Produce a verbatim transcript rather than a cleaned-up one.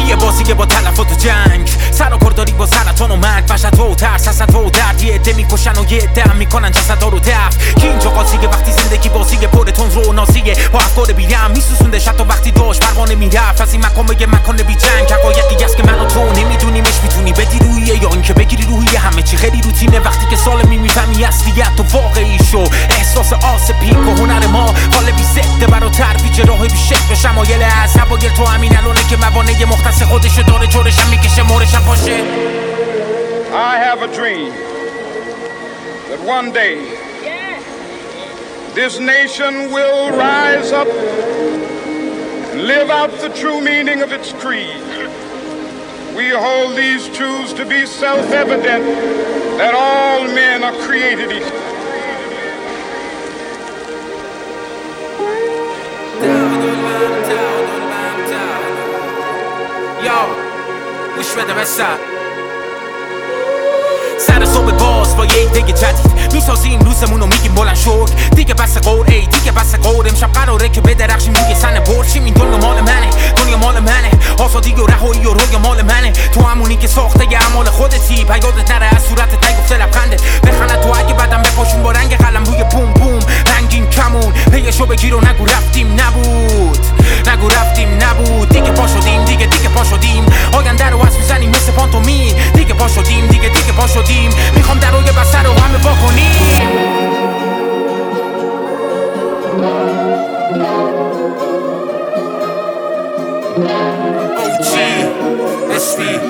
یه بازیه با تلفات و جنگ، سر و کار داری با سرطان و مرگ، وحشت و ترس، حسد و درد. یه عده میکشن و یه عده هم میکنن جسدا رو دفن. کی اینجا قاضیه وقتی زندگی بازیه پر تند رو نازیه، با افکار بیرم میسوزونده شب وقتی داشت پروانه میرفت از این مکان به یه مکان بی جنگ. حقایقی است که من و تو نمیدونیمش، میتونی بدی رویه یا اینکه بگیری روحیه. همه چی خیلی روتینه وقتی که سالمی میفهمی اصلیت و واقعی شو. احساس آس پیک و هنر ما حال بی ضده برا ترویج راه بی شکل. شمایل از اوایل تو همین الانه که موانع مختص خودشو داره، جورشم میکشه مورشم باشه. I have a dream that one day this nation will rise up and live out the true meaning of its creed. We hold these truths to be self-evident, that all men are created equal. Yo, گوش بده بسر سر صبح باز با یه ایده جدید میسازیم روزمونو میگیم بلند شد. دیگه بس قول ای دیگه بس قول، امشب قراره که بدرخشیم روی سن برشیم. این دنیا مال منه، دنیا مال منه، آزادی و رهایی و روی مال منه. تو همونی که ساخته ی اعمال خودتی، پیادت نره از صورتت نگفته لبخندت. بخند تو اگه بدم بپاشون با رنگ قلم روی بوم بوم رنگین کمون. پیشو بگیر و نگو رفتیم نبود، نگو رفتیم نبود. دیگه پا شدیم دیگه دیگه پا شدیم، آینده رو از میزنیم مثل پانتومین. دیگه پا شدیم دیگه دیگه پا شدیم، میخوام دروی بسر رو همه با کنیم. او جی استی